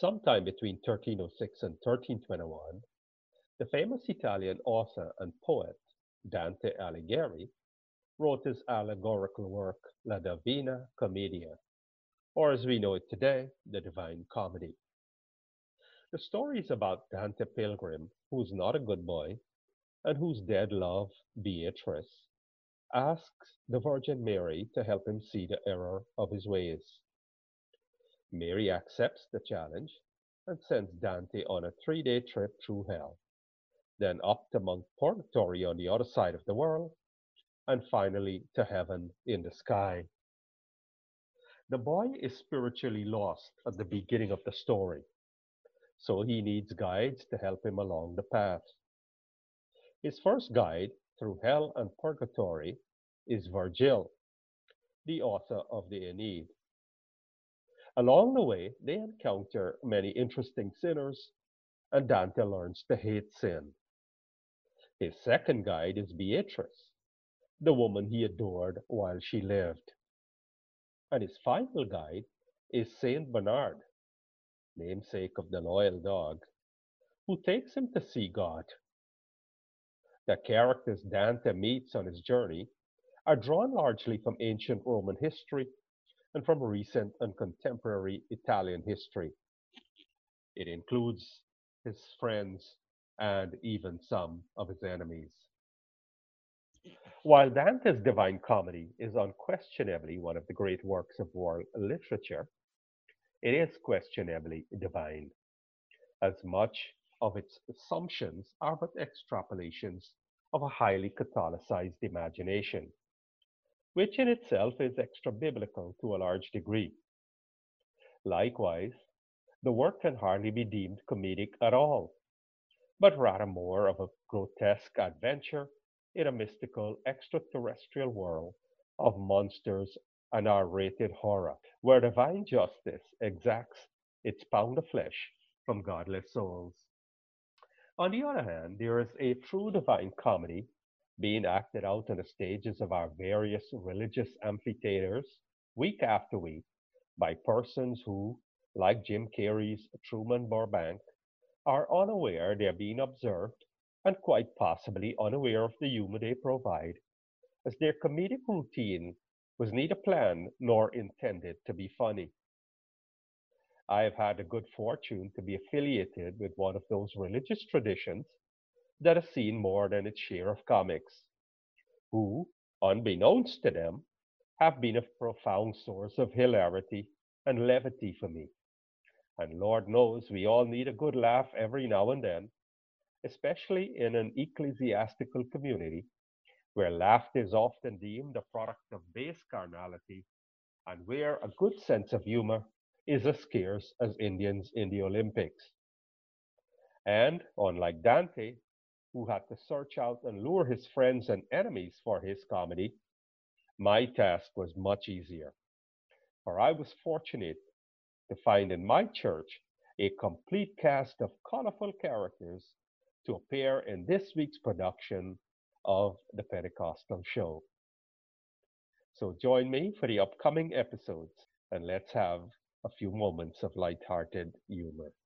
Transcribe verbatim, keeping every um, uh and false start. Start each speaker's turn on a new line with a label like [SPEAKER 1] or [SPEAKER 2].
[SPEAKER 1] Sometime between thirteen oh six and thirteen twenty-one, the famous Italian author and poet Dante Alighieri wrote his allegorical work La Divina Commedia, or as we know it today, the Divine Comedy. The story is about Dante Pilgrim, who's not a good boy, and whose dead love, Beatrice, asks the Virgin Mary to help him see the error of his ways. Mary accepts the challenge and sends Dante on a three day trip through hell, then up to Mount Purgatory on the other side of the world, and finally to heaven in the sky. The boy is spiritually lost at the beginning of the story, so he needs guides to help him along the path. His first guide through hell and purgatory is Virgil, the author of the Aeneid. Along the way, they encounter many interesting sinners, and Dante learns to hate sin. His second guide is Beatrice, the woman he adored while she lived. And his final guide is Saint Bernard, namesake of the loyal dog, who takes him to see God. The characters Dante meets on his journey are drawn largely from ancient Roman history and from recent and contemporary Italian history. It includes his friends and even some of his enemies. While Dante's Divine Comedy is unquestionably one of the great works of world literature, it is questionably divine, as much of its assumptions are but extrapolations of a highly Catholicized imagination, which in itself is extra biblical to a large degree. Likewise, the work can hardly be deemed comedic at all, but rather more of a grotesque adventure in a mystical extraterrestrial world of monsters and R rated horror, where divine justice exacts its pound of flesh from godless souls. On the other hand, there is a true divine comedy being acted out on the stages of our various religious amphitheaters week after week by persons who, like Jim Carrey's Truman Burbank, are unaware they are being observed and quite possibly unaware of the humor they provide, as their comedic routine was neither planned nor intended to be funny. I have had the good fortune to be affiliated with one of those religious traditions that has seen more than its share of comics, who, unbeknownst to them, have been a profound source of hilarity and levity for me. And Lord knows we all need a good laugh every now and then, especially in an ecclesiastical community where laughter is often deemed a product of base carnality and where a good sense of humor is as scarce as Indians in the Olympics. And unlike Dante, who had to search out and lure his friends and enemies for his comedy, my task was much easier, for I was fortunate to find in my church a complete cast of colorful characters to appear in this week's production of the Pentecostal Show. So join me for the upcoming episodes and let's have a few moments of light-hearted humor.